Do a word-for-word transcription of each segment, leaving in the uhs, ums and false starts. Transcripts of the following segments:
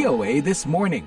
O A This Morning.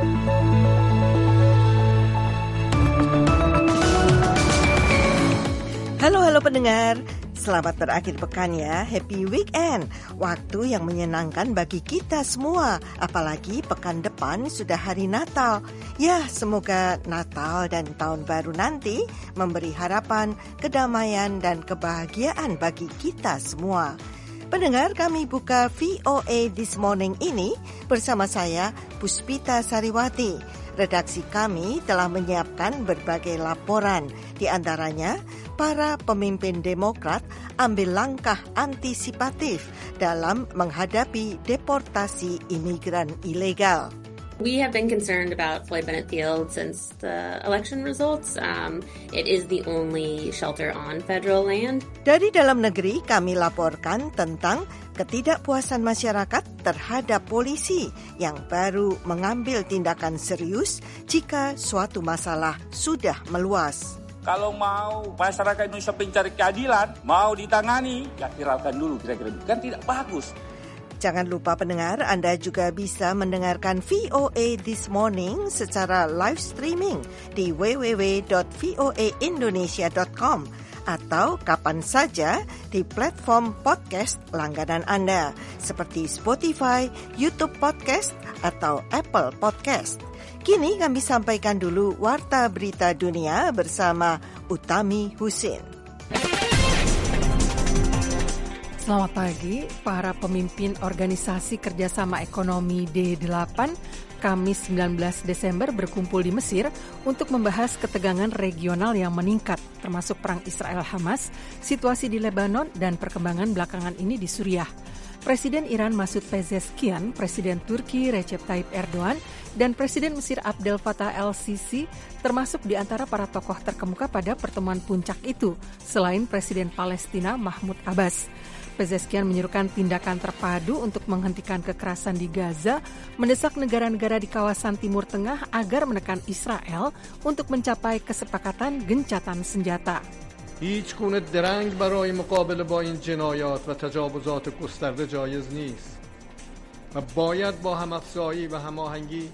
Halo, halo pendengar. Selamat berakhir pekan ya. Happy weekend. Waktu yang menyenangkan bagi kita semua. Apalagi pekan depan sudah hari Natal. Ya, semoga Natal dan Tahun Baru nanti memberi harapan, kedamaian, dan kebahagiaan bagi kita semua. Pendengar, kami buka V O A This Morning ini bersama saya, Puspita Sariwati. Redaksi kami telah menyiapkan berbagai laporan, di antaranya para pemimpin Demokrat ambil langkah antisipatif dalam menghadapi deportasi imigran ilegal. We have been concerned about Floyd Bennett Field since the election results. Um, it is the only shelter on federal land. Dari dalam negeri kami laporkan tentang ketidakpuasan masyarakat terhadap polisi yang baru mengambil tindakan serius jika suatu masalah sudah meluas. Kalau mau masyarakat Indonesia mencari keadilan, mau ditangani, ya hiraukan dulu kira-kira. Kan tidak bagus. Jangan lupa pendengar, Anda juga bisa mendengarkan V O A This Morning secara live streaming di w w w dot v o a indonesia dot com atau kapan saja di platform podcast langganan Anda seperti Spotify, YouTube Podcast, atau Apple Podcast. Kini kami sampaikan dulu Warta Berita Dunia bersama Utami Husin. Selamat pagi, para pemimpin Organisasi Kerjasama Ekonomi D delapan Kamis sembilan belas Desember berkumpul di Mesir untuk membahas ketegangan regional yang meningkat, termasuk perang Israel-Hamas, situasi di Lebanon, dan perkembangan belakangan ini di Suriah. Presiden Iran Masoud Pezeshkian, Presiden Turki Recep Tayyip Erdogan, dan Presiden Mesir Abdel Fattah el-Sisi termasuk di antara para tokoh terkemuka pada pertemuan puncak itu, selain Presiden Palestina Mahmud Abbas. Pezeshkian menyerukan tindakan terpadu untuk menghentikan kekerasan di Gaza, mendesak negara-negara di kawasan Timur Tengah agar menekan Israel untuk mencapai kesepakatan gencatan senjata. هیچ گونه درنگ برای مقابله با این جنایات و تجاوزات گسترده جایز نیست و باید با همافزایی و هماهنگی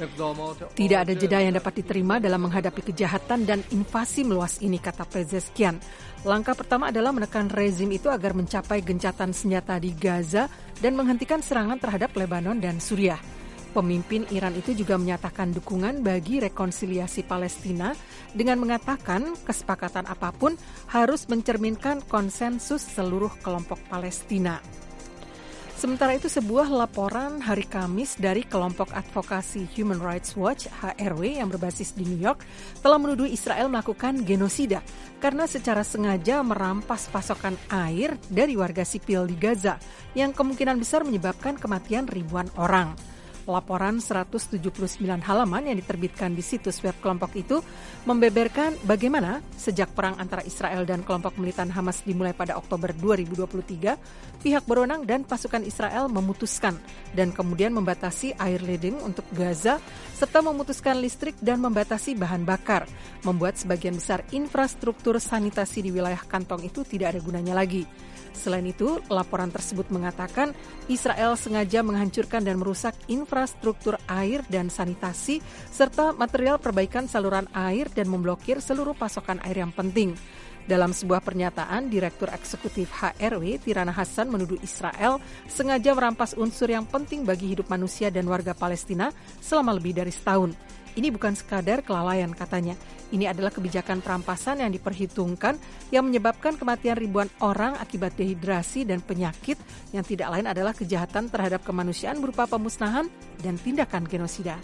Tidak ada jeda yang dapat diterima dalam menghadapi kejahatan dan invasi meluas ini, kata Pezeshkian. Langkah pertama adalah menekan rezim itu agar mencapai gencatan senjata di Gaza dan menghentikan serangan terhadap Lebanon dan Suriah. Pemimpin Iran itu juga menyatakan dukungan bagi rekonsiliasi Palestina dengan mengatakan kesepakatan apapun harus mencerminkan konsensus seluruh kelompok Palestina. Sementara itu, sebuah laporan hari Kamis dari kelompok advokasi Human Rights Watch H R W yang berbasis di New York telah menuduh Israel melakukan genosida karena secara sengaja merampas pasokan air dari warga sipil di Gaza yang kemungkinan besar menyebabkan kematian ribuan orang. Laporan seratus tujuh puluh sembilan halaman yang diterbitkan di situs web kelompok itu membeberkan bagaimana sejak perang antara Israel dan kelompok militan Hamas dimulai pada Oktober dua ribu dua puluh tiga, pihak berwenang dan pasukan Israel memutuskan dan kemudian membatasi air ledeng untuk Gaza serta memutuskan listrik dan membatasi bahan bakar, membuat sebagian besar infrastruktur sanitasi di wilayah kantong itu tidak ada gunanya lagi. Selain itu, laporan tersebut mengatakan Israel sengaja menghancurkan dan merusak infrastruktur air dan sanitasi serta material perbaikan saluran air dan memblokir seluruh pasokan air yang penting. Dalam sebuah pernyataan, Direktur Eksekutif H R W Tirana Hassan menuduh Israel sengaja merampas unsur yang penting bagi hidup manusia dan warga Palestina selama lebih dari setahun. Ini bukan sekadar kelalaian, katanya. Ini adalah kebijakan perampasan yang diperhitungkan yang menyebabkan kematian ribuan orang akibat dehidrasi dan penyakit yang tidak lain adalah kejahatan terhadap kemanusiaan berupa pemusnahan dan tindakan genosida.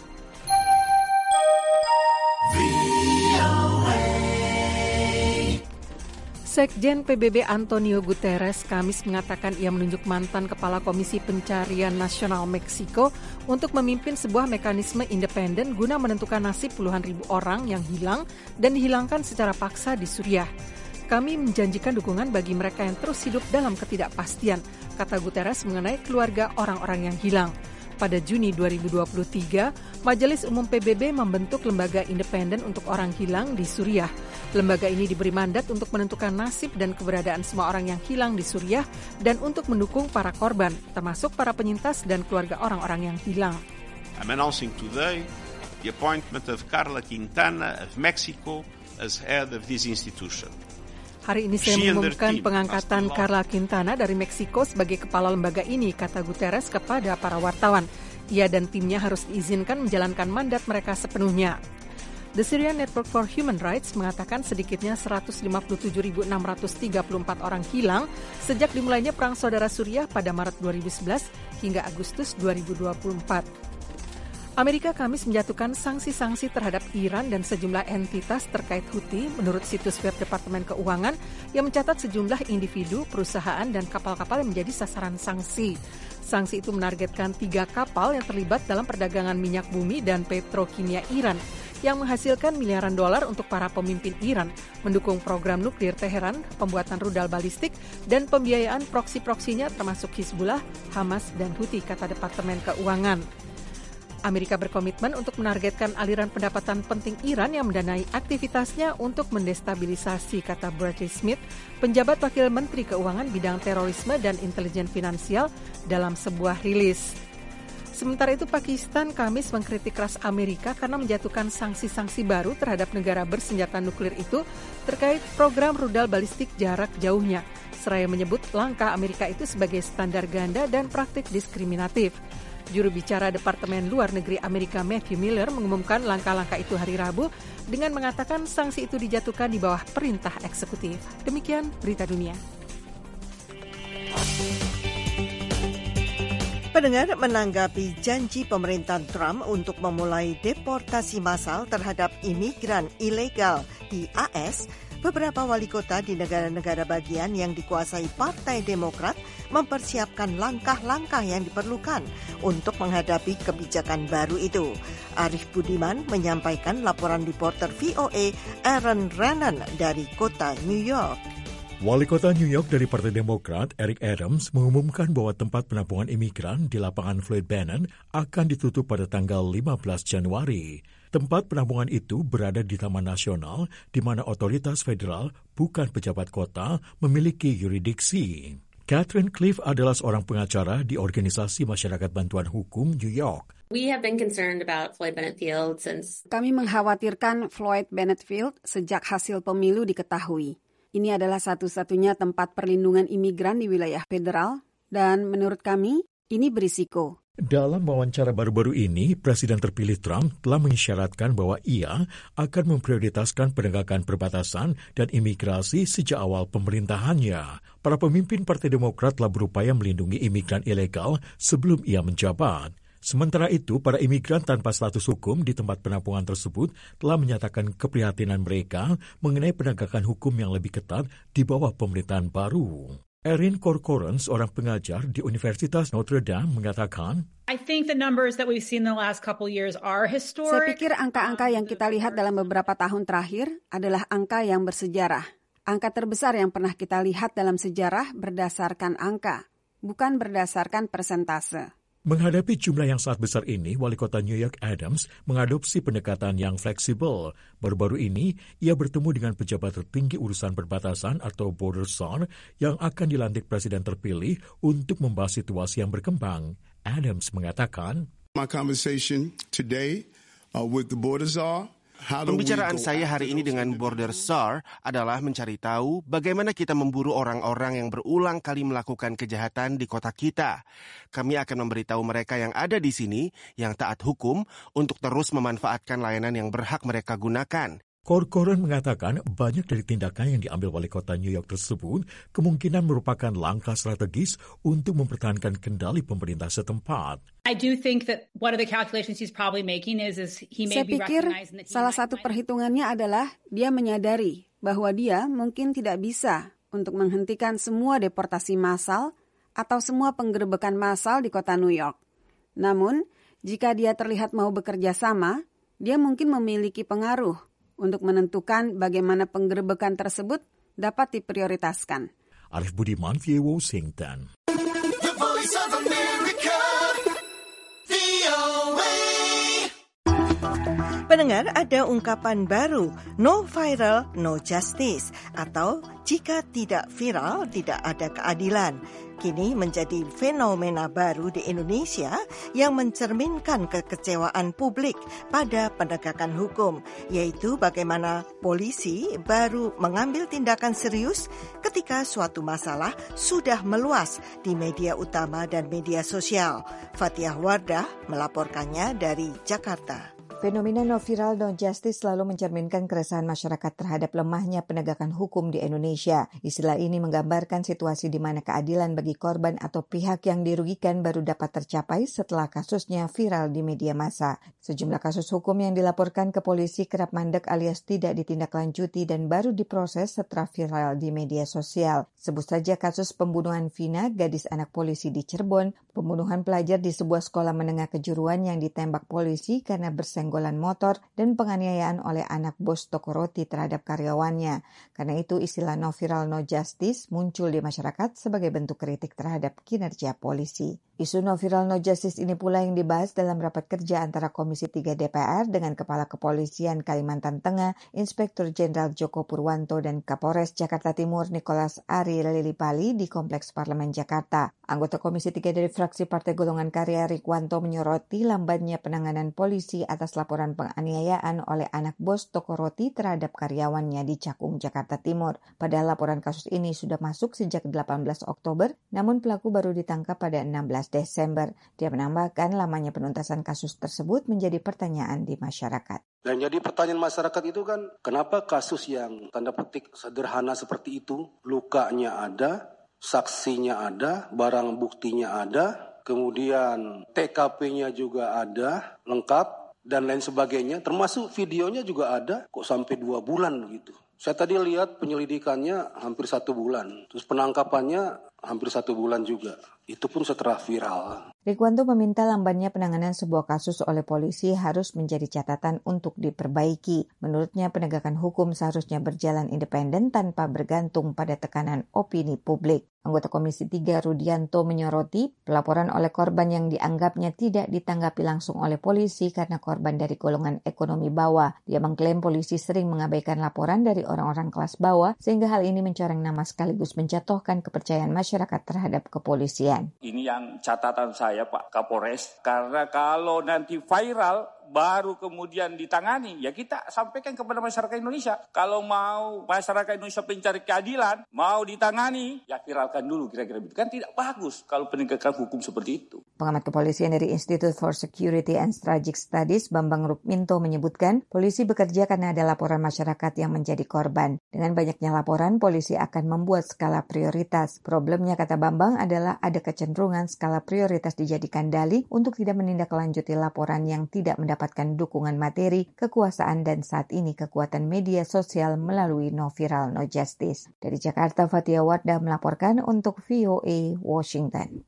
Sekjen P B B Antonio Guterres Kamis mengatakan ia menunjuk mantan Kepala Komisi Pencarian Nasional Meksiko untuk memimpin sebuah mekanisme independen guna menentukan nasib puluhan ribu orang yang hilang dan dihilangkan secara paksa di Suriah. Kami menjanjikan dukungan bagi mereka yang terus hidup dalam ketidakpastian, kata Guterres mengenai keluarga orang-orang yang hilang. Pada Juni dua ribu dua puluh tiga, Majelis Umum P B B membentuk lembaga independen untuk orang hilang di Suriah. Lembaga ini diberi mandat untuk menentukan nasib dan keberadaan semua orang yang hilang di Suriah dan untuk mendukung para korban, termasuk para penyintas dan keluarga orang-orang yang hilang. I'm announcing today the appointment of Carla Quintana of Mexico as head of this institution. Hari ini saya mengumumkan pengangkatan Carla Quintana dari Meksiko sebagai kepala lembaga ini, kata Guterres kepada para wartawan. Ia dan timnya harus diizinkan menjalankan mandat mereka sepenuhnya. The Syrian Network for Human Rights mengatakan sedikitnya seratus lima puluh tujuh ribu enam ratus tiga puluh empat orang hilang sejak dimulainya Perang Saudara Suriah pada Maret dua ribu sebelas hingga Agustus dua ribu dua puluh empat. Amerika Kamis menjatuhkan sanksi-sanksi terhadap Iran dan sejumlah entitas terkait Houthi menurut situs web Departemen Keuangan yang mencatat sejumlah individu, perusahaan, dan kapal-kapal yang menjadi sasaran sanksi. Sanksi itu menargetkan tiga kapal yang terlibat dalam perdagangan minyak bumi dan petrokimia Iran yang menghasilkan miliaran dolar untuk para pemimpin Iran, mendukung program nuklir Teheran, pembuatan rudal balistik, dan pembiayaan proksi-proksinya termasuk Hizbullah, Hamas, dan Houthi, kata Departemen Keuangan. Amerika berkomitmen untuk menargetkan aliran pendapatan penting Iran yang mendanai aktivitasnya untuk mendestabilisasi, kata Bradley Smith, penjabat wakil Menteri Keuangan bidang terorisme dan intelijen finansial dalam sebuah rilis. Sementara itu, Pakistan Kamis mengkritik keras Amerika karena menjatuhkan sanksi-sanksi baru terhadap negara bersenjata nuklir itu terkait program rudal balistik jarak jauhnya, seraya menyebut langkah Amerika itu sebagai standar ganda dan praktik diskriminatif. Juru bicara Departemen Luar Negeri Amerika Matthew Miller mengumumkan langkah-langkah itu hari Rabu dengan mengatakan sanksi itu dijatuhkan di bawah perintah eksekutif. Demikian berita dunia. Pendengar, menanggapi janji pemerintahan Trump untuk memulai deportasi massal terhadap imigran ilegal di A S, beberapa wali kota di negara-negara bagian yang dikuasai Partai Demokrat mempersiapkan langkah-langkah yang diperlukan untuk menghadapi kebijakan baru itu. Arif Budiman menyampaikan laporan reporter V O A Aaron Rennan dari kota New York. Wali kota New York dari Partai Demokrat, Eric Adams, mengumumkan bahwa tempat penampungan imigran di lapangan Floyd Bannon akan ditutup pada tanggal lima belas Januari. Tempat penampungan itu berada di Taman Nasional, di mana otoritas federal, bukan pejabat kota, memiliki yurisdiksi. Catherine Cliff adalah seorang pengacara di Organisasi Masyarakat Bantuan Hukum New York. We have been concerned about Floyd Bennett Field since... Kami mengkhawatirkan Floyd Bennett Field sejak hasil pemilu diketahui. Ini adalah satu-satunya tempat perlindungan imigran di wilayah federal, dan menurut kami, ini berisiko. Dalam wawancara baru-baru ini, Presiden terpilih Trump telah mengisyaratkan bahwa ia akan memprioritaskan penegakan perbatasan dan imigrasi sejak awal pemerintahannya. Para pemimpin Partai Demokrat telah berupaya melindungi imigran ilegal sebelum ia menjabat. Sementara itu, para imigran tanpa status hukum di tempat penampungan tersebut telah menyatakan keprihatinan mereka mengenai penegakan hukum yang lebih ketat di bawah pemerintahan baru. Erin Corcoran, seorang pengajar di Universitas Notre Dame, mengatakan, I think the numbers that we've seen in the last couple years are historic. Saya pikir angka-angka yang kita lihat dalam beberapa tahun terakhir adalah angka yang bersejarah. Angka terbesar yang pernah kita lihat dalam sejarah berdasarkan angka, bukan berdasarkan persentase. Menghadapi jumlah yang sangat besar ini, Wali Kota New York Adams mengadopsi pendekatan yang fleksibel. Baru-baru ini, ia bertemu dengan pejabat tertinggi urusan perbatasan atau border czar yang akan dilantik Presiden terpilih untuk membahas situasi yang berkembang. Adams mengatakan, My conversation today uh, with the border czar. Pembicaraan saya hari ini dengan Border Czar adalah mencari tahu bagaimana kita memburu orang-orang yang berulang kali melakukan kejahatan di kota kita. Kami akan memberitahu mereka yang ada di sini, yang taat hukum, untuk terus memanfaatkan layanan yang berhak mereka gunakan. Corcoran mengatakan banyak dari tindakan yang diambil wali kota New York tersebut kemungkinan merupakan langkah strategis untuk mempertahankan kendali pemerintah setempat. I do think that one of the calculations he's probably making is, is he may Saya be pikir recognizing that he salah might, satu might... perhitungannya adalah dia menyadari bahwa dia mungkin tidak bisa untuk menghentikan semua deportasi massal atau semua penggerebekan massal di kota New York. Namun, jika dia terlihat mau bekerja sama, dia mungkin memiliki pengaruh untuk menentukan bagaimana penggerebekan tersebut dapat diprioritaskan. Arif Budiman, V O A Washington. The Voice of America, V O A. Pendengar, ada ungkapan baru, no viral, no justice, atau jika tidak viral, tidak ada keadilan. Kini menjadi fenomena baru di Indonesia yang mencerminkan kekecewaan publik pada penegakan hukum, yaitu bagaimana polisi baru mengambil tindakan serius ketika suatu masalah sudah meluas di media utama dan media sosial. Fathiah Wardah melaporkannya dari Jakarta. Fenomena no viral, no justice selalu mencerminkan keresahan masyarakat terhadap lemahnya penegakan hukum di Indonesia. Istilah ini menggambarkan situasi di mana keadilan bagi korban atau pihak yang dirugikan baru dapat tercapai setelah kasusnya viral di media massa. Sejumlah kasus hukum yang dilaporkan ke polisi kerap mandek alias tidak ditindaklanjuti dan baru diproses setelah viral di media sosial. Sebut saja kasus pembunuhan Vina, gadis anak polisi di Cirebon, pembunuhan pelajar di sebuah sekolah menengah kejuruan yang ditembak polisi karena bersenggolan golan motor, dan penganiayaan oleh anak bos toko roti terhadap karyawannya. Karena itu istilah no viral no justice muncul di masyarakat sebagai bentuk kritik terhadap kinerja polisi. Isu no viral no justice ini pula yang dibahas dalam rapat kerja antara Komisi tiga D P R dengan Kepala Kepolisian Kalimantan Tengah, Inspektur Jenderal Joko Purwanto dan Kapolres Jakarta Timur Nicholas Ari Lilipali di Kompleks Parlemen Jakarta. Anggota Komisi tiga dari fraksi Partai Golongan Karya Rikwanto menyoroti lambannya penanganan polisi atas laporan penganiayaan oleh anak bos toko roti terhadap karyawannya di Cakung, Jakarta Timur. Padahal laporan kasus ini sudah masuk sejak delapan belas Oktober, namun pelaku baru ditangkap pada enam belas Desember. Dia menambahkan lamanya penuntasan kasus tersebut menjadi pertanyaan di masyarakat. Dan jadi pertanyaan masyarakat itu kan, kenapa kasus yang tanda petik sederhana seperti itu, lukanya ada, saksinya ada, barang buktinya ada, kemudian T K P-nya juga ada, lengkap, dan lain sebagainya, termasuk videonya juga ada, kok sampai dua bulan begitu. Saya tadi lihat penyelidikannya hampir satu bulan, terus penangkapannya hampir satu bulan juga. Itu pun setelah viral. Rikwanto meminta lambannya penanganan sebuah kasus oleh polisi harus menjadi catatan untuk diperbaiki. Menurutnya penegakan hukum seharusnya berjalan independen tanpa bergantung pada tekanan opini publik. Anggota Komisi tiga Rudianto menyoroti pelaporan oleh korban yang dianggapnya tidak ditanggapi langsung oleh polisi karena korban dari golongan ekonomi bawah. Dia mengklaim polisi sering mengabaikan laporan dari orang-orang kelas bawah sehingga hal ini mencoreng nama sekaligus menjatuhkan kepercayaan masyarakat terhadap kepolisian. Ini yang catatan saya Pak Kapolres, karena kalau nanti viral baru kemudian ditangani, ya kita sampaikan kepada masyarakat Indonesia. Kalau mau masyarakat Indonesia mencari keadilan, mau ditangani, ya viralkan dulu kira-kira begitu. Kan tidak bagus kalau penegakan hukum seperti itu. Pengamat kepolisian dari Institute for Security and Strategic Studies, Bambang Rukminto menyebutkan, polisi bekerja karena ada laporan masyarakat yang menjadi korban. Dengan banyaknya laporan, polisi akan membuat skala prioritas. Problemnya, kata Bambang, adalah ada kecenderungan skala prioritas dijadikan dalih untuk tidak menindaklanjuti laporan yang tidak mendapatkan mendapatkan dukungan materi, kekuasaan, dan saat ini kekuatan media sosial melalui no viral no justice. Dari Jakarta, Fathiah Wardah melaporkan untuk V O A Washington.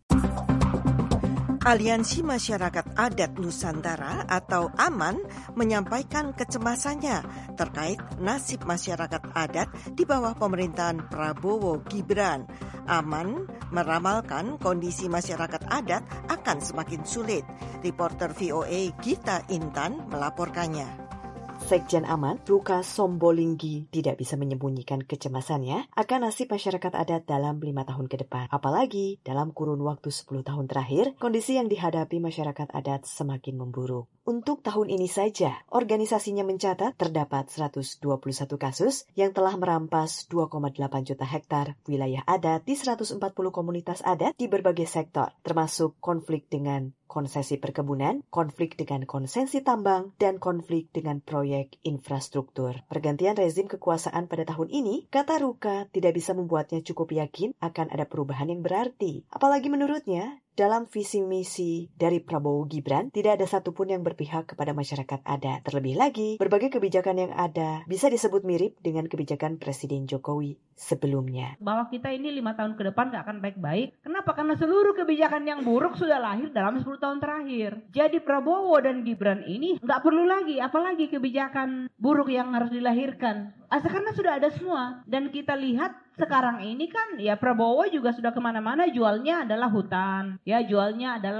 Aliansi Masyarakat Adat Nusantara atau AMAN menyampaikan kecemasannya terkait nasib masyarakat adat di bawah pemerintahan Prabowo Gibran. AMAN meramalkan kondisi masyarakat adat akan semakin sulit. Reporter V O A Gita Intan melaporkannya. Sekjen AMAN, Luka Sombolinggi, tidak bisa menyembunyikan kecemasannya akan nasib masyarakat adat dalam lima tahun ke depan. Apalagi dalam kurun waktu sepuluh tahun terakhir, kondisi yang dihadapi masyarakat adat semakin memburuk. Untuk tahun ini saja, organisasinya mencatat terdapat seratus dua puluh satu kasus yang telah merampas dua koma delapan juta hektar wilayah adat di seratus empat puluh komunitas adat di berbagai sektor, termasuk konflik dengan konsesi perkebunan, konflik dengan konsesi tambang, dan konflik dengan proyek infrastruktur. Pergantian rezim kekuasaan pada tahun ini, kata Ruka, tidak bisa membuatnya cukup yakin akan ada perubahan yang berarti. Apalagi menurutnya, dalam visi misi dari Prabowo Gibran, tidak ada satupun yang berpihak kepada masyarakat adat. Terlebih lagi, berbagai kebijakan yang ada bisa disebut mirip dengan kebijakan Presiden Jokowi sebelumnya. Bahwa kita ini lima tahun ke depan gak akan baik-baik. Kenapa? Karena seluruh kebijakan yang buruk sudah lahir dalam sepuluh tahun terakhir. Jadi Prabowo dan Gibran ini gak perlu lagi, apalagi kebijakan buruk yang harus dilahirkan. Asal karena sudah ada semua. Dan kita lihat sekarang ini kan ya Prabowo juga sudah kemana-mana jualnya adalah hutan. Ya jualnya adalah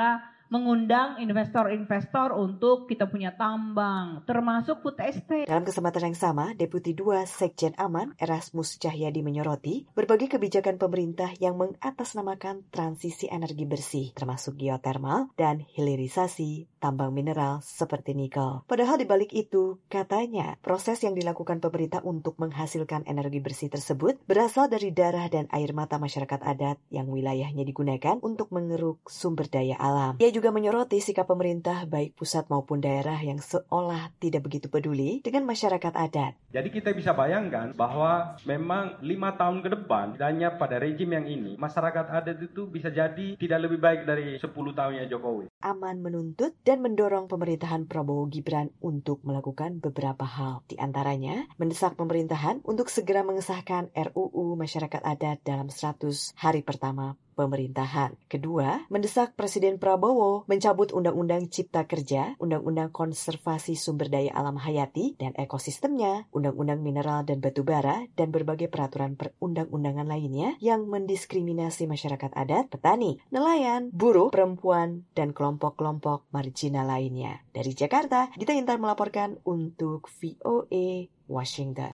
mengundang investor-investor untuk kita punya tambang, termasuk food estate. Dalam kesempatan yang sama, Deputi dua Sekjen Aman, Erasmus Cahyadi menyoroti berbagai kebijakan pemerintah yang mengatasnamakan transisi energi bersih, termasuk geotermal dan hilirisasi tambang mineral seperti nikel. Padahal di balik itu, katanya, proses yang dilakukan pemerintah untuk menghasilkan energi bersih tersebut berasal dari darah dan air mata masyarakat adat yang wilayahnya digunakan untuk mengeruk sumber daya alam. Ia juga menyoroti sikap pemerintah baik pusat maupun daerah yang seolah tidak begitu peduli dengan masyarakat adat. Jadi kita bisa bayangkan bahwa memang lima tahun ke depan, hanya pada rejim yang ini, masyarakat adat itu bisa jadi tidak lebih baik dari sepuluh tahunnya Jokowi. Aman menuntut dan mendorong pemerintahan Prabowo Gibran untuk melakukan beberapa hal. Di antaranya, mendesak pemerintahan untuk segera mengesahkan R U U Masyarakat Adat dalam seratus hari pertama pemerintahan. Kedua, mendesak Presiden Prabowo mencabut Undang-Undang Cipta Kerja, Undang-Undang Konservasi Sumber Daya Alam Hayati dan Ekosistemnya, Undang-Undang Mineral dan Batubara, dan berbagai peraturan perundang-undangan lainnya yang mendiskriminasi masyarakat adat, petani, nelayan, buruh, perempuan, dan kelompok-kelompok marginal lainnya. Dari Jakarta, Dita Intan melaporkan untuk V O A Washington.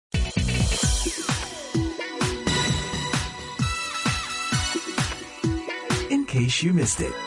In case you missed it.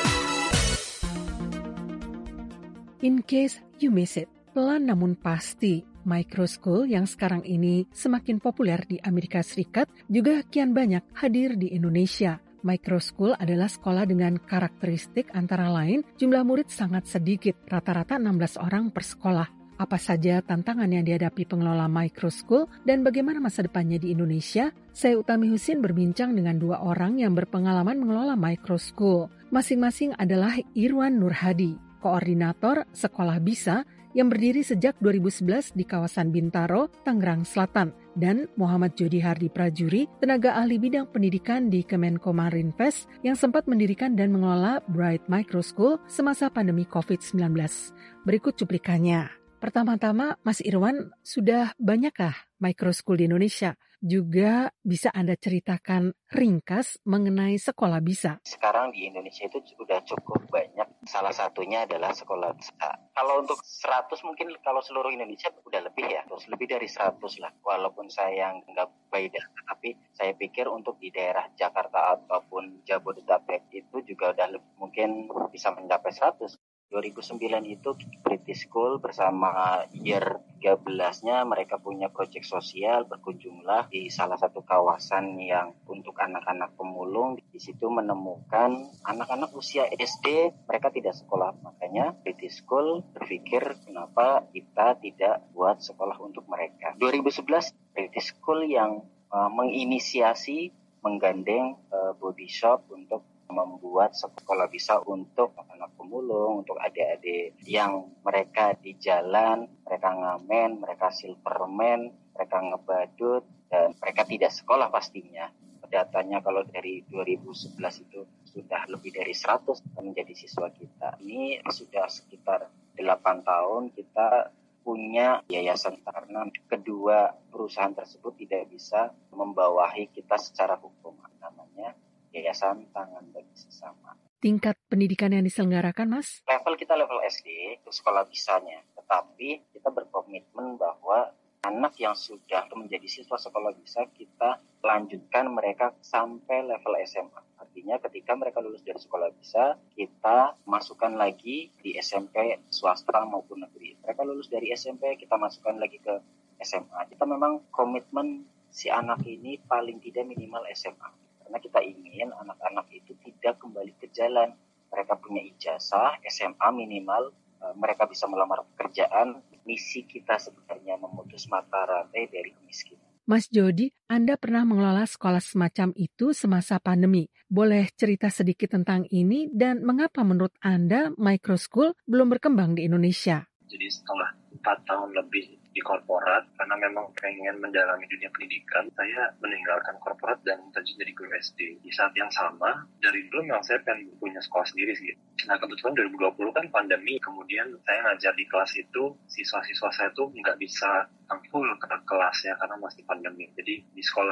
In case you miss it, pelan namun pasti, microschool yang sekarang ini semakin populer di Amerika Serikat juga kian banyak hadir di Indonesia. Microschool adalah sekolah dengan karakteristik antara lain jumlah murid sangat sedikit, rata-rata enam belas orang per sekolah. Apa saja tantangan yang dihadapi pengelola microschool dan bagaimana masa depannya di Indonesia? Saya Utami Husin berbincang dengan dua orang yang berpengalaman mengelola microschool. Masing-masing adalah Irwan Nurhadi, koordinator Sekolah Bisa yang berdiri sejak dua ribu sebelas di kawasan Bintaro, Tangerang Selatan, dan Muhammad Jody Hardi Prajuri, tenaga ahli bidang pendidikan di Kemenkomarinvest yang sempat mendirikan dan mengelola Bright Microschool semasa pandemi covid sembilan belas. Berikut cuplikannya. Pertama-tama, Mas Irwan, sudah banyakkah microschool di Indonesia? Juga bisa Anda ceritakan ringkas mengenai Sekolah Bisa? Sekarang di Indonesia itu sudah cukup banyak. Salah satunya adalah Sekolah Bisa. Kalau untuk seratus mungkin kalau seluruh Indonesia udah lebih ya. Terus lebih dari seratus lah. Walaupun saya nggak by data. Tapi saya pikir untuk di daerah Jakarta ataupun Jabodetabek itu juga udah lebih, mungkin bisa mencapai seratus. dua ribu sembilan itu British School bersama year tiga belas-nya mereka punya proyek sosial, berkunjunglah di salah satu kawasan yang untuk anak-anak pemulung. Di situ menemukan anak-anak usia S D, mereka tidak sekolah. Makanya British School berpikir kenapa kita tidak buat sekolah untuk mereka. dua ribu sebelas British School yang uh, menginisiasi, menggandeng uh, body shop untuk membuat sekolah bisa untuk anak pemulung, untuk adik-adik yang mereka di jalan, mereka ngamen, mereka silverman, mereka ngebadut, dan mereka tidak sekolah pastinya. Datanya kalau dari dua ribu sebelas itu sudah lebih dari seratus menjadi siswa kita. Ini sudah sekitar delapan tahun kita punya yayasan karena kedua perusahaan tersebut tidak bisa membawahi kita secara hukum. Namanya Yayasan Tangan Bagi Sesama. Tingkat pendidikan yang diselenggarakan, Mas? Level kita level S D, itu sekolah bisanya. Tetapi kita berkomitmen bahwa anak yang sudah menjadi siswa sekolah bisa, kita lanjutkan mereka sampai level S M A. Artinya ketika mereka lulus dari sekolah bisa, kita masukkan lagi di S M P swasta maupun negeri. Mereka lulus dari S M P, kita masukkan lagi ke S M A. Kita memang komitmen si anak ini paling tidak minimal S M A. Karena kita ingin anak-anak itu tidak kembali ke jalan. Mereka punya ijazah, S M A minimal, mereka bisa melamar pekerjaan. Misi kita sebenarnya memutus mata rantai dari kemiskinan. Mas Jody, Anda pernah mengelola sekolah semacam itu semasa pandemi. Boleh cerita sedikit tentang ini dan mengapa menurut Anda microschool belum berkembang di Indonesia? Jadi setelah empat tahun lebih di korporat, karena memang pengen mendalami dunia pendidikan, saya meninggalkan korporat dan terjun jadi guru S D. Di saat yang sama, dari dulu memang saya pengen punya sekolah sendiri sih. Nah kebetulan dua ribu dua puluh kan pandemi, kemudian saya ngajar di kelas itu, siswa-siswa saya tuh nggak bisa full ke kelas ya, karena masih pandemi. Jadi di sekolah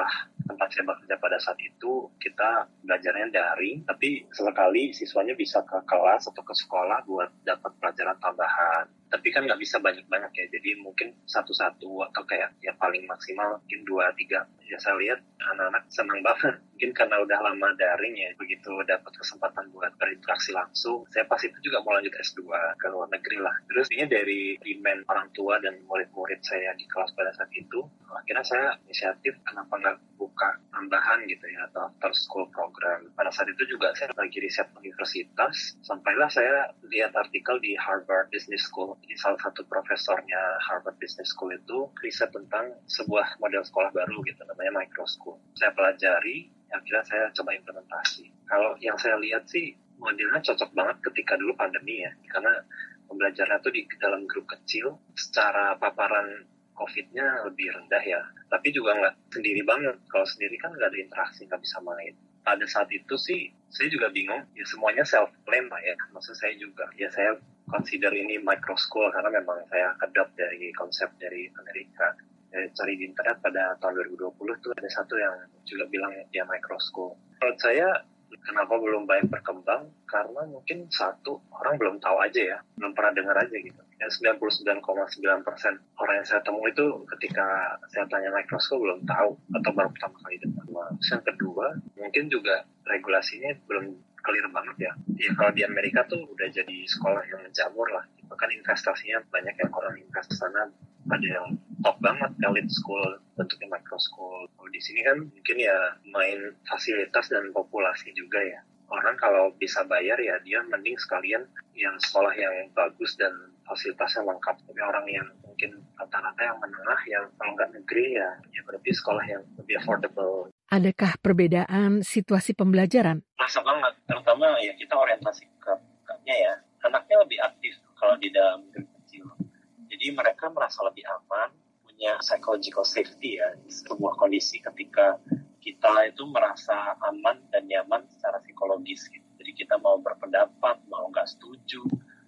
tempat saya bekerja pada saat itu kita belajarnya daring, tapi sesekali siswanya bisa ke kelas atau ke sekolah buat dapat pelajaran tambahan. Tapi kan nggak bisa banyak-banyak ya, jadi mungkin satu-satu atau kayak ya paling maksimal mungkin dua tiga. Ya saya lihat anak-anak senang banget, mungkin karena udah lama daring ya, begitu dapat kesempatan buat berinteraksi langsung. Saya pas itu juga mau lanjut S dua ke luar negeri lah. Terus ini dari demand orang tua dan murid-murid saya di kelas pada saat itu, akhirnya saya inisiatif kenapa nggak buka tambahan gitu ya, atau after school program. Pada saat itu juga saya lagi riset universitas, sampailah saya lihat artikel di Harvard Business School. Jadi salah satu profesornya Harvard Business School itu riset tentang sebuah model sekolah baru gitu, namanya micro school. Saya pelajari, akhirnya saya coba implementasi. Kalau yang saya lihat sih modelnya cocok banget ketika dulu pandemi ya, karena pembelajaran itu di dalam grup kecil, secara paparan COVID-nya lebih rendah ya. Tapi juga nggak sendiri banget. Kalau sendiri kan nggak ada interaksi, nggak bisa main. Pada saat itu sih, saya juga bingung. Ya semuanya self-claim lah ya. Maksud saya juga, ya saya consider ini micro school karena memang saya adopt dari konsep dari Amerika. Saya cari di internet pada tahun dua ribu dua puluh tuh ada satu yang juga bilang dia micro school. Menurut saya, kenapa belum banyak berkembang? Karena mungkin satu, orang belum tahu aja ya, belum pernah dengar aja gitu. Dan sembilan puluh sembilan koma sembilan persen orang yang saya temui itu ketika saya tanya micro school belum tahu atau baru pertama kali dengar. Terus yang kedua, mungkin juga regulasinya belum clear banget ya. Ya kalau di Amerika tuh udah jadi sekolah yang menjamur lah. Bahkan investasinya banyak yang orang invest ke sana, ada yang top banget, elite school, bentuknya micro school. Kalau di sini kan mungkin ya main fasilitas dan populasi juga ya. Orang kalau bisa bayar ya dia mending sekalian yang sekolah yang bagus dan fasilitasnya lengkap. Tapi orang yang mungkin rata-rata yang menengah, yang kalau nggak negeri ya, ya berarti sekolah yang lebih affordable. Adakah perbedaan situasi pembelajaran? Masa banget, terutama ya kita orientasi ke anaknya ya. Anaknya lebih aktif kalau di dalam grup kecil. Jadi mereka merasa lebih aman, punya psychological safety ya, sebuah kondisi ketika kita itu merasa aman dan nyaman secara psikologis gitu. Jadi kita mau berpendapat, mau nggak setuju,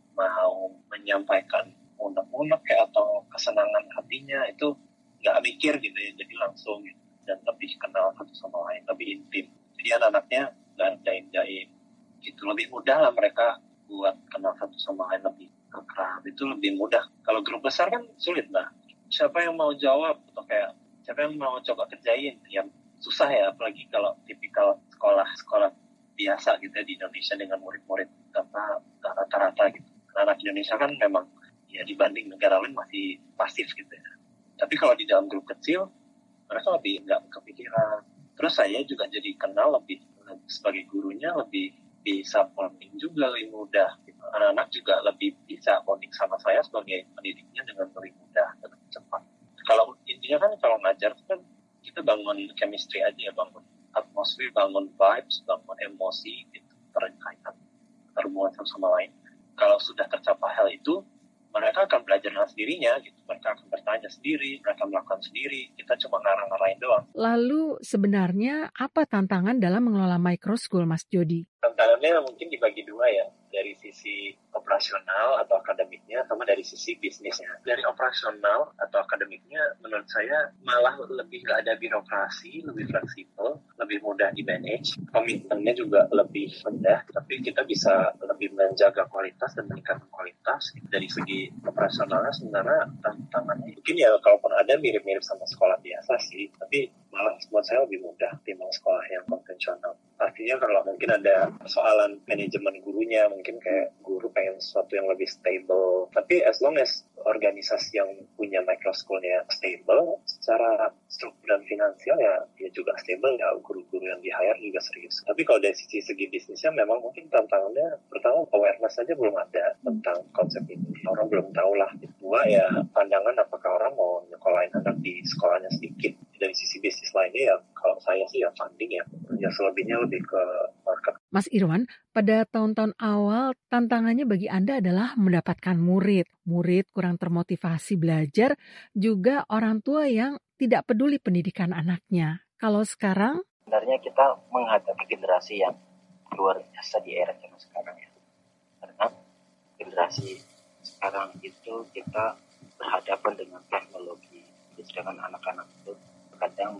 mau menyampaikan unek-unek ya, atau kesenangan hatinya itu nggak mikir gitu ya, jadi langsung gitu. Dan lebih kenal satu sama lain, lebih intim. Jadi anak-anaknya nggak jaim-jaim gitu, lebih mudah lah mereka buat kenal satu sama lain, lebih akrab, itu lebih mudah. Kalau grup besar kan sulit lah. Siapa yang mau jawab atau kayak siapa yang mau coba kerjain, ya susah ya, apalagi kalau tipikal sekolah-sekolah biasa gitu ya di Indonesia dengan murid-murid apa rata-rata gitu. Karena anak Indonesia kan memang ya dibanding negara lain masih pasif gitu ya. Tapi kalau di dalam grup kecil mereka lebih nggak kepikiran. Terus saya juga jadi kenal lebih sebagai gurunya, lebih bisa bonding juga lebih mudah. Gitu. Anak-anak juga lebih bisa bonding sama saya sebagai pendidiknya dengan lebih mudah dan lebih cepat. Kalau intinya kan kalau ngajar kan kita bangun chemistry aja ya, bangun atmosfer, bangun vibes, bangun emosi, gitu, terkaitan hubungan satu sama lain. Kalau sudah tercapai hal itu, mereka akan belajar dengan sendirinya, gitu. Mereka akan bertanya sendiri, mereka melakukan sendiri. Kita cuma ngarang-ngarain doang. Lalu sebenarnya apa tantangan dalam mengelola micro school, Mas Jody? Tantangannya mungkin dibagi dua ya, dari sisi operasional atau akademiknya sama dari sisi bisnisnya. Dari operasional atau akademiknya menurut saya malah lebih nggak ada birokrasi, lebih fleksibel, lebih mudah di-manage, komitmennya juga lebih rendah, tapi kita bisa lebih menjaga kualitas dan meningkatkan kualitas. Dari segi operasionalnya sebenarnya tantangannya mungkin ya kalaupun ada mirip-mirip sama sekolah biasa sih, tapi malah buat saya lebih mudah timbang sekolah yang konvensional. Artinya kalau mungkin ada persoalan manajemen gurunya, mungkin kayak guru pengen sesuatu yang lebih stable. Tapi as long as organisasi yang punya micro school-nya stable, secara struktur dan finansial ya, ya juga stable ya, guru-guru yang di-hire juga serius. Tapi kalau dari sisi segi bisnisnya memang mungkin tantangannya, pertama awareness saja belum ada tentang konsep ini. Orang belum tahu lah. Kedua ya pandangan apakah orang mau nyekolahin anak di sekolahnya sedikit. Dari sisi bisnis lainnya ya, kalau saya sih ya funding ya, ya selebihnya lebih ke market. Mas Irwan, pada tahun-tahun awal tantangannya bagi Anda adalah mendapatkan murid. Murid kurang termotivasi belajar, juga orang tua yang tidak peduli pendidikan anaknya. Kalau sekarang? Sebenarnya kita menghadapi generasi yang luar biasa di era zaman sekarang ya. Karena generasi sekarang itu kita berhadapan dengan teknologi, sedangkan anak-anak itu kadang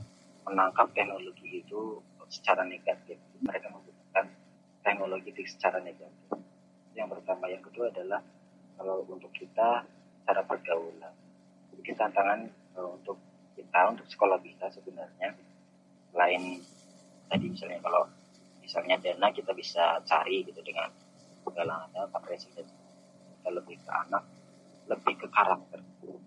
menangkap teknologi itu secara negatif. Mereka menggunakan teknologi itu secara negatif. Yang pertama, yang kedua adalah kalau untuk kita cara pergaulan. Jadi tantangan uh, untuk kita untuk sekolah bisa sebenarnya selain tadi misalnya kalau misalnya dana kita bisa cari gitu dengan penggalangan dana Pak Presiden, kita lebih ke anak, lebih ke karakter.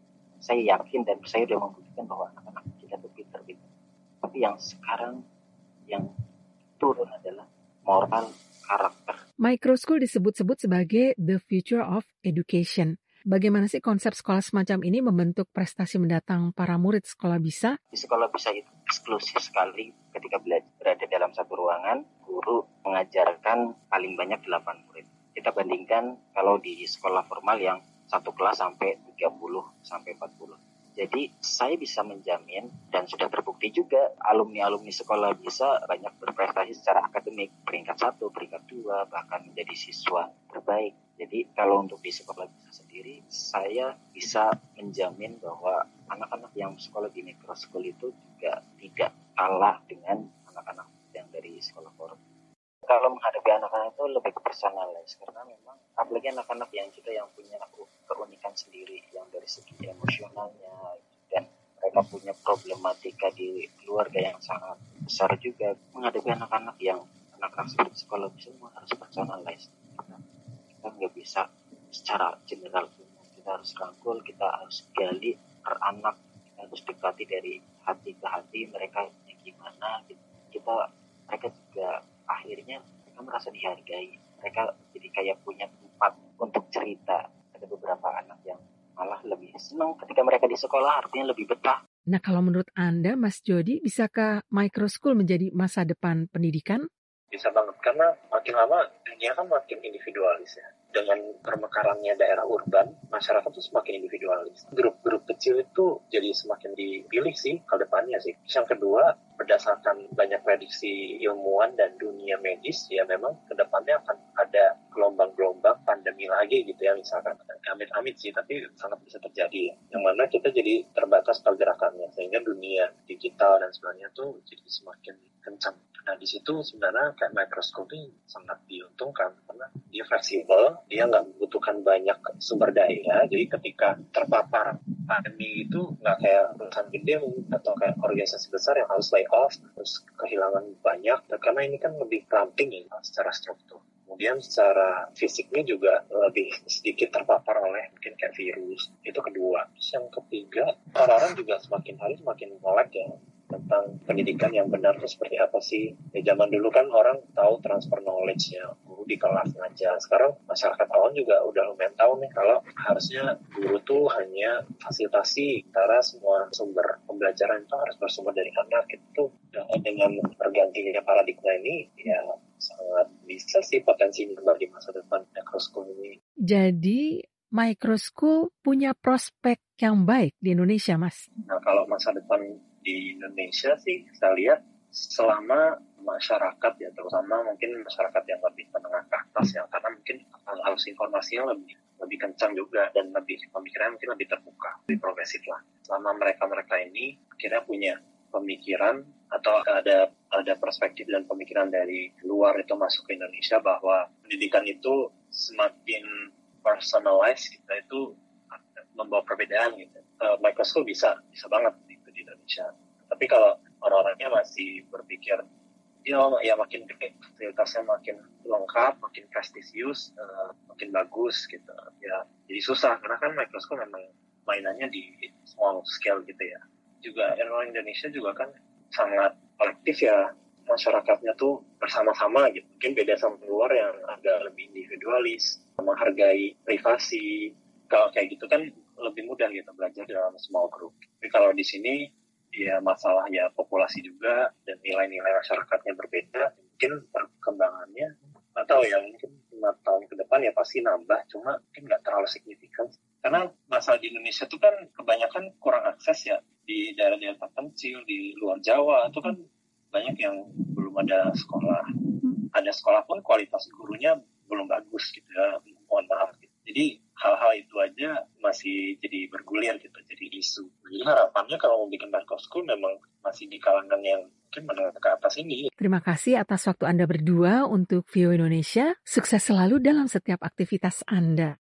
Saya yakin dan saya sudah membuktikan bahwa anak-anak kita itu pintar-pintar. Tapi yang sekarang yang turun adalah moral karakter. Microschool disebut-sebut sebagai the future of education. Bagaimana sih konsep sekolah semacam ini membentuk prestasi mendatang para murid sekolah bisa? Di sekolah bisa itu eksklusif sekali ketika belajar berada dalam satu ruangan, guru mengajarkan paling banyak delapan murid. Kita bandingkan kalau di sekolah formal yang satu kelas sampai tiga puluh sampai empat puluh. Jadi saya bisa menjamin dan sudah terbukti juga alumni-alumni sekolah bisa banyak berprestasi secara akademik, peringkat satu, peringkat dua, bahkan menjadi siswa terbaik. Jadi kalau untuk di sekolah bisa sendiri, saya bisa menjamin bahwa anak-anak yang sekolah di microschool itu juga tidak kalah dengan anak-anak yang dari sekolah formal. Kalau menghadapi anak-anak itu lebih personalize, karena memang apalagi anak-anak yang kita yang punya keunikan sendiri, yang dari segi emosionalnya, dan mereka punya problematika di keluarga yang sangat besar juga. Menghadapi anak-anak yang anak-anak seperti sekolah semua harus personalize. Kita, kita nggak bisa secara general, kita harus rangkul, kita harus gali per anak, kita harus dekati dari hati ke hati mereka yang gimana. Kita mereka juga akhirnya mereka merasa dihargai, mereka jadi kayak punya tempat untuk cerita. Ada beberapa anak yang malah lebih senang ketika mereka di sekolah, artinya lebih betah. Nah, kalau menurut Anda, Mas Jody, bisakah microschool menjadi masa depan pendidikan? Bisa banget, karena makin lama dunia kan makin individualis ya. Dengan permekarannya daerah urban, masyarakat tuh semakin individualis. Grup-grup kecil itu jadi semakin dipilih sih ke depannya sih. Yang kedua, berdasarkan banyak prediksi ilmuwan dan dunia medis, ya memang ke depannya akan ada gelombang-gelombang pandemi lagi gitu ya, misalkan. Amit-amit sih, tapi sangat bisa terjadi ya. Yang mana kita jadi terbatas pergerakannya, sehingga dunia digital dan sebagainya tuh jadi semakin kencang. Nah, di situ sebenarnya kayak microscope ini sangat diuntungkan karena dia fleksibel, dia nggak membutuhkan banyak sumber daya. Jadi ketika terpapar pandemi itu nggak kayak perusahaan gede atau kayak organisasi besar yang harus lay off, terus kehilangan banyak. Karena ini kan lebih ramping ya secara struktur. Kemudian secara fisiknya juga lebih sedikit terpapar oleh mungkin kayak virus. Itu kedua. Terus yang ketiga, orang-orang juga semakin hari semakin melek ya tentang pendidikan yang benar itu seperti apa sih. Ya, zaman dulu kan orang tahu transfer knowledge-nya, guru di kelas ngajar. Sekarang masyarakat awam juga udah lumayan tahu nih kalau harusnya guru tuh hanya fasilitasi, antara semua sumber pembelajaran itu harus bersumber dari anak. Itu dengan pergantiannya paradigma ini ya sangat bisa sih potensi besar di masa depan microschool ini. Jadi microschool punya prospek yang baik di Indonesia, Mas? Nah, kalau masa depan di Indonesia sih saya lihat selama masyarakat ya, terutama mungkin masyarakat yang lebih menengah ke atas ya, karena mungkin arus informasinya lebih lebih kencang juga dan lebih pemikirannya mungkin lebih terbuka, lebih progresif lah. Selama mereka-mereka ini akhirnya punya pemikiran atau ada ada perspektif dan pemikiran dari luar itu masuk ke Indonesia bahwa pendidikan itu semakin personalized, kita itu membawa perbedaan gitu. Uh, microscope bisa bisa banget gitu di Indonesia. Tapi kalau orang-orangnya masih berpikir ya, ya makin gede, fasilitasnya makin lengkap, makin prestisius, uh, makin bagus gitu. Ya jadi susah karena kan microscope memang mainannya di small scale gitu ya. Juga orang Indonesia juga kan sangat kolektif ya, masyarakatnya tuh bersama-sama gitu. Mungkin beda sama luar yang agak lebih individualis, menghargai privasi. Kalau kayak gitu kan lebih mudah gitu belajar dalam small group. Tapi kalau di sini ya masalah ya populasi juga dan nilai-nilai masyarakatnya berbeda. Mungkin perkembangannya atau yang mungkin lima tahun ke depan ya pasti nambah, cuma mungkin nggak terlalu signifikan. Karena masalah di Indonesia itu kan kebanyakan kurang akses ya di daerah-daerah terpencil di luar Jawa itu kan banyak yang belum ada sekolah. Ada sekolah pun kualitas gurunya belum bagus gitu ya, mohon maaf gitu. Jadi hal-hal itu aja masih jadi bergulir gitu, jadi isu Jadi harapannya kalau mau bikin medical school memang masih di kalangan yang mungkin menengah ke atas ini. Terima kasih atas waktu Anda berdua untuk V O A Indonesia. Sukses selalu dalam setiap aktivitas Anda.